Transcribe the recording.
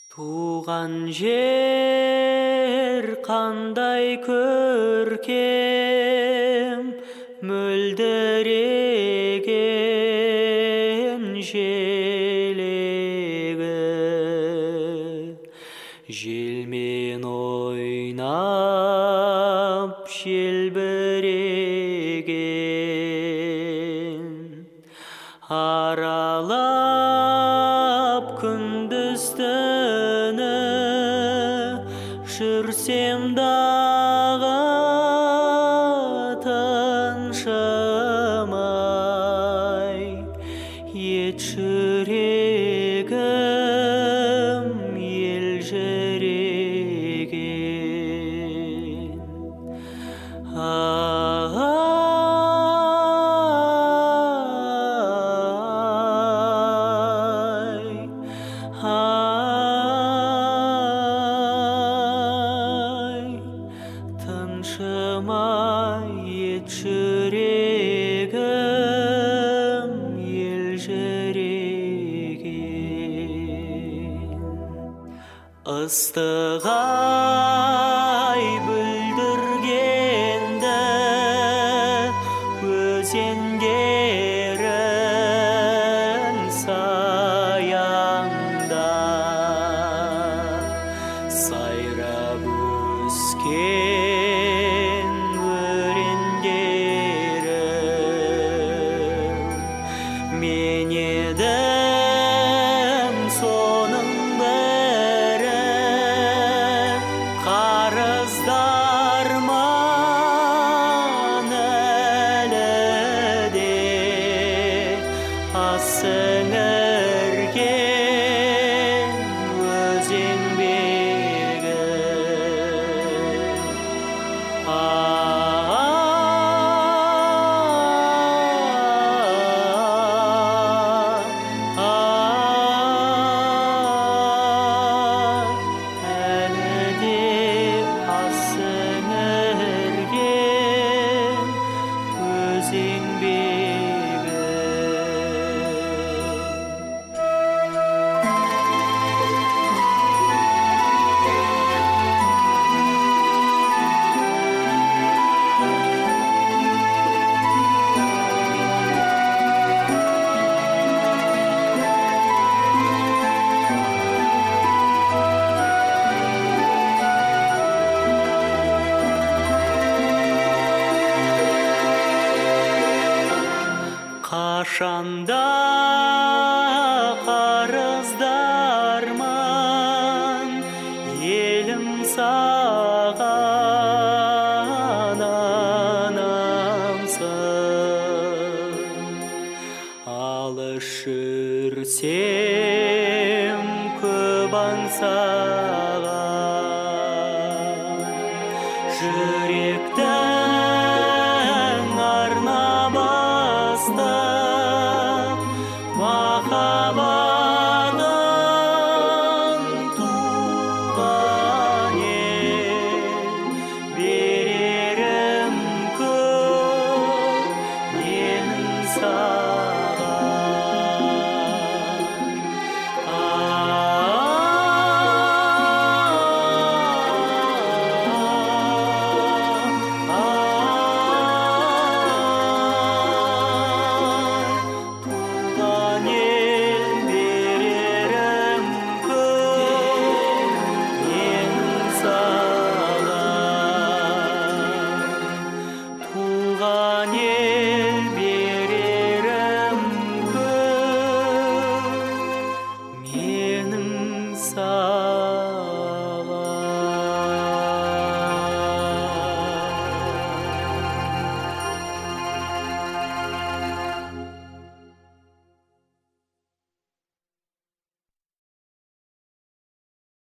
Туған жер қандай көркем, мөлдіреген желегі. Желмен ойнап желбіреген, аралап күндіз түні жүрсем дағы тыншымай, ет жүрегім елжіреген. Тыншымай ет жүрегім елжіреген. Ыстық ай бүлдіргенді өзендерін саянда, сайрап өскен өрендерім. Мен едім соның бірі, қарыздарман әлі де аз сіңірген өзен бегі. Әлі де аз сіңірген өзен бегі. Қашанда қарыздарман елім саған анамсың. Алыс жүрсем көп аңсаған, жүректің арнап астап махаббатым туған ел. Берерім көп менің саған. Туған ел берерім көп менің саған. Туған ел берерім көп менің саған.